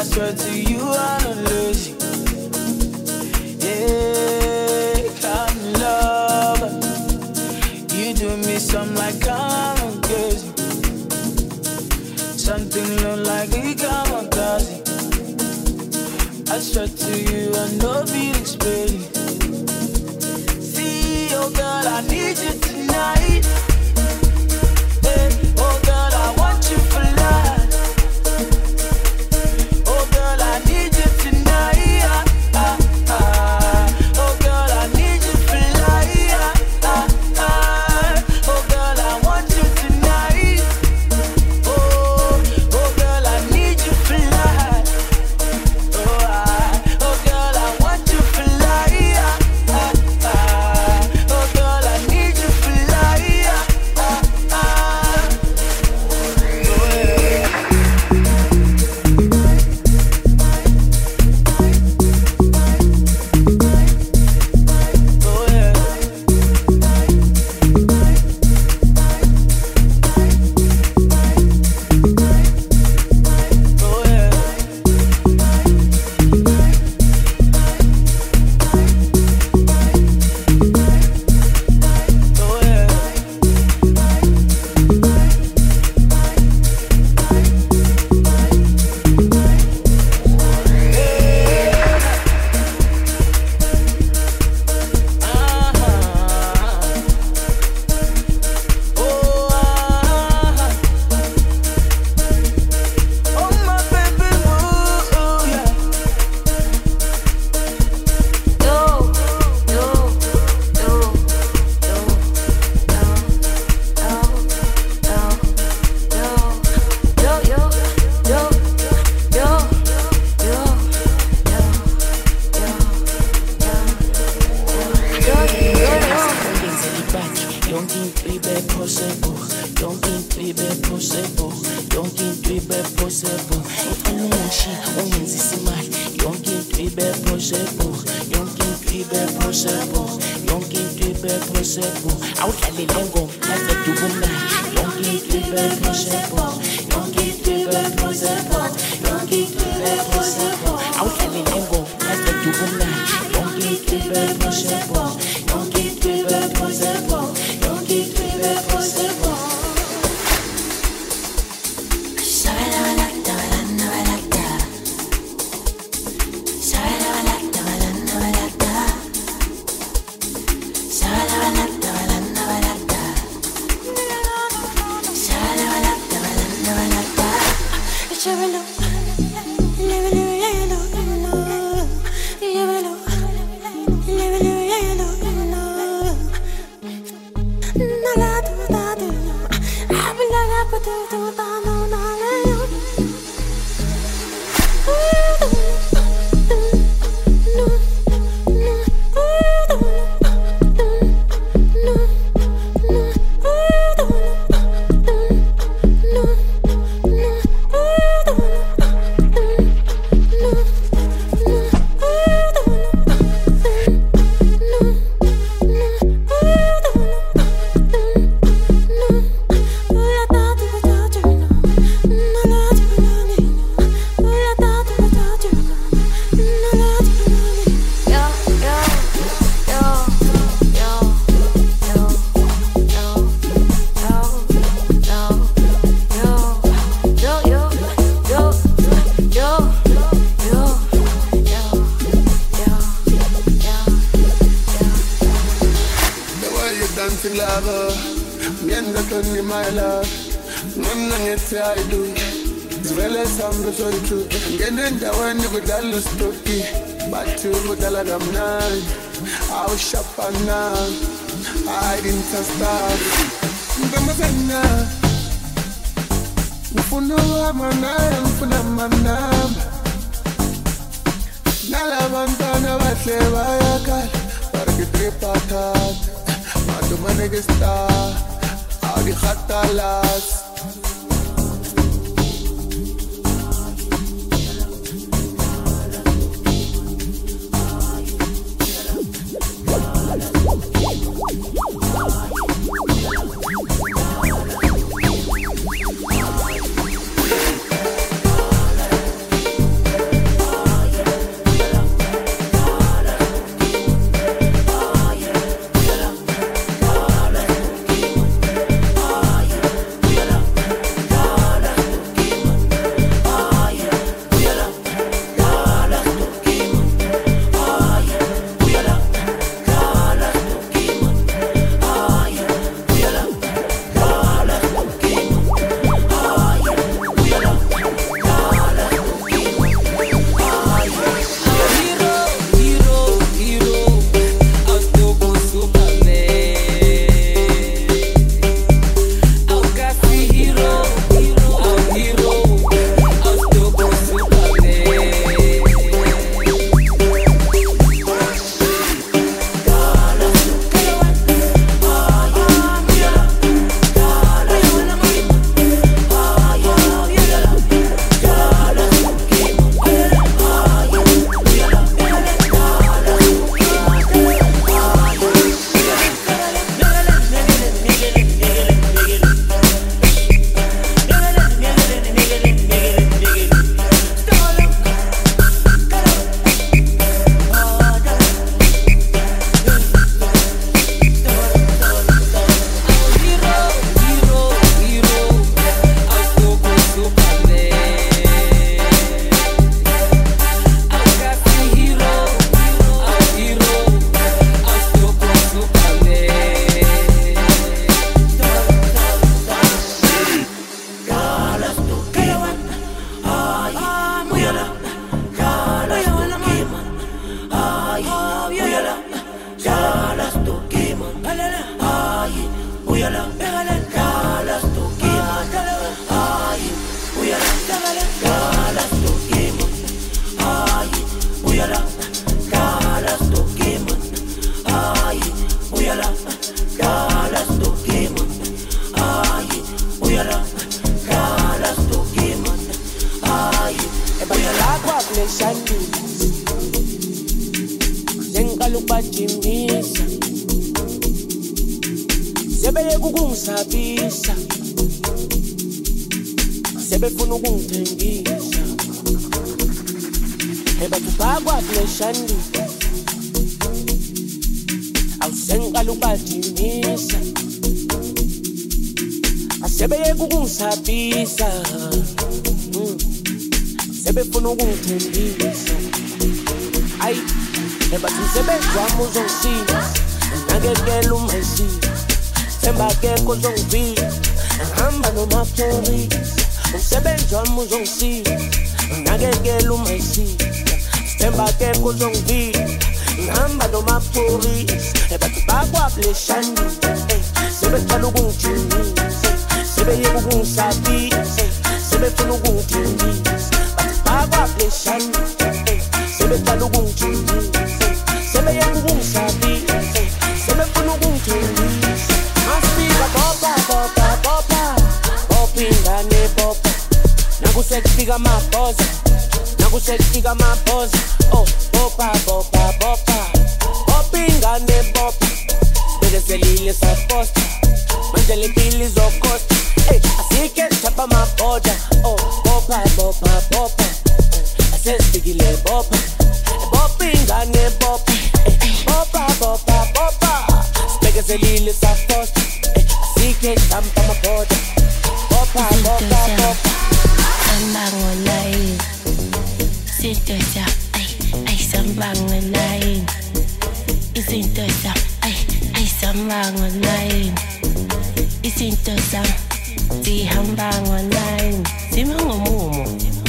I swear to you, I'm not lazy. Yeah, come love. You do me something like I'm crazy. Something look like we come on crazy. I swear to you, I know Felix, baby. See, oh girl, I need you tonight. Hey, oh girl, I want you for life. Oh girl, I need you tonight. Oh girl, I need you for life. Oh girl, I want you tonight. Oh girl, I need you for life. Oh girl, I want you for life. Oh girl, I need you for life. Oh yeah. Oh yeah. Oh yeah. Oh my baby, ooh yeah. leshandisa zengqala ukubajimisa sebeye kukungisabisa sebefuna ukungithengisa ebathi bakwaphi leshandisa awusengqala ukubajimisa asebeye kukungisabisa sebefuna ukungithembisa ayi ebathi umsebenzi wami uzongisiza nakekela umayisile themba akekho uzongivila ngihamba nomaphorisa umsebenzi wami uzongisiza nakekela umayisile themba akekho uzongivila ngihamba nomaphorisa ebathi bakwaphi leshandisa sebecala ukungijimisa sebeyeka ukungisabisa sebefuna ukungithembisa bakwaphi leshandisa sebecala ukungijimisa sebeyeka ukungisabisa sebefuna ukungithembisa masifika bopa bopa bopa bopa ingane bopa nakusekufika amabhoza nakusekufika amabhoza oh bopa bopa bopa bopa ingane bopa bekezelile saposta manje lempili zokosta asike chapa maboda oh bopa bopa bopa asesifikile bopa bopa ingane bopa bopa bopa bopa sibekezelile saposta asike chapa maboda bopa bopa bopa sambango line sintosa ay sambango line isintosa ay sambango line isintosa zihamba online zima ngomumo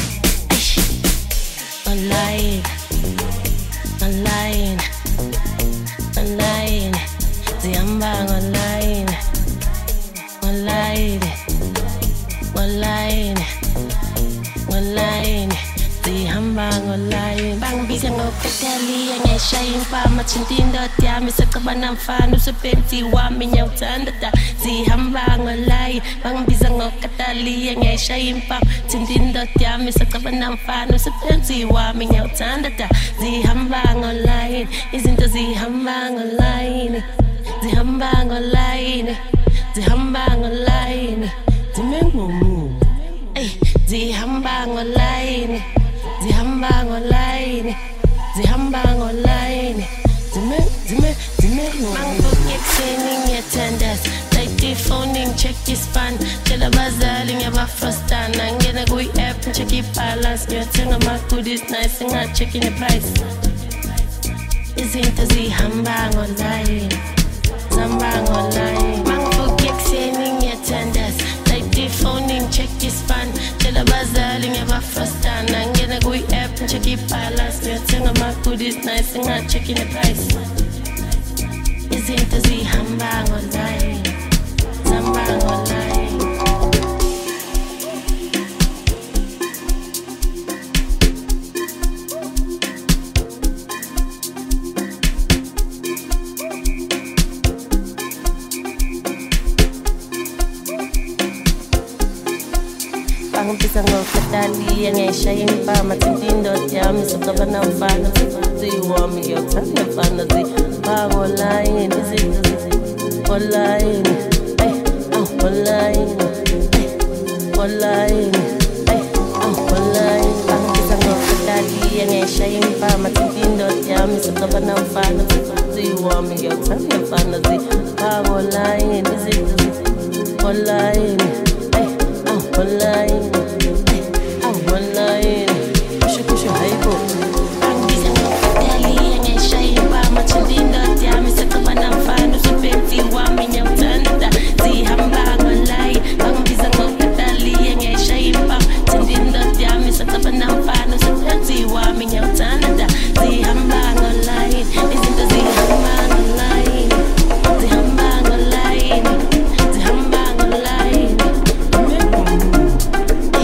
online online online zihamba online online online online zihamba online bangibiza ngokuthalia ngeshaya impama thindindoti yami sexabana mfana usebenzi wami nyawuthanda da zihamba online bangibiza ngokuthalia ngeshaya impama thindindoti yami sexabana mfana usebenzi wami nyawuthanda da zihamba online izinto zihamba online zihamba online zihamba online zimengumu zihamba online zihamba online zihamba online zime mangikexening yatandas like the phoning check this pan tell abazali ngiyabafrostana ngena ku app check ibalance ngiyathenga ama goodies nice nga checking the price izinto zihamba online zihamba online mangikexening yatandas like the phoning check this pan tell abazali ngiyabafrostana ngena ku app check ibalance ngiyathenga ama goodies nice nga checking the price izinto zihamba online zihamba online Angipisa ngokuthalia ngeshaya impama thindindoti yami sexabana mfana ziwami ngiyawuthanda mfana zihamba online izinto online online online online angipisa ngokuthalia ngeshaya impama thindindoti yami sexabana mfana ziwami ngiyawuthanda mfana zihamba online izinto online online online kusho hayibo angibisa ngokuthalia ngeshaya impama thindindoti yami sexabana mfana usebenzi wami nyawuthanda zihamba online angibisa ngokuthalia ngeshaya impama thindindoti yami sexabana mfana usebenzi wami nyawuthanda zihamba online izinto zihamba online zihamba online zihamba online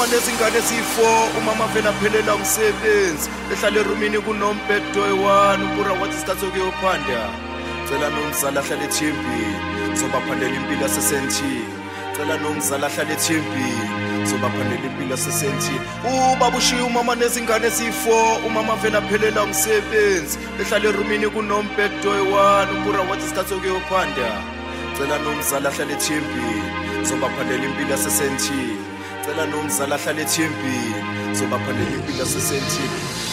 umama nezingane eziyi4 umama vele aphelela umsebenzi ehlala erumini kunombhedo oyi1 upura wathi isikhathi sokuyophanda cela nomzala ahlale ethembeni sobaphandela impilo yasesentini cela nomzala ahlale ethembeni sobaphandela impilo yasesentini ubaba ushiya umama nezingane eziyi4 umama vele aphelela umsebenzi ehlala erumini kunombhedo oyi1 upura wathi isikhathi sokuyophanda cela nomzala ahlale ethembeni sobaphandela impilo yasesentini cela nomzala ahlale ethembeni sobaphandela impilo yasesentini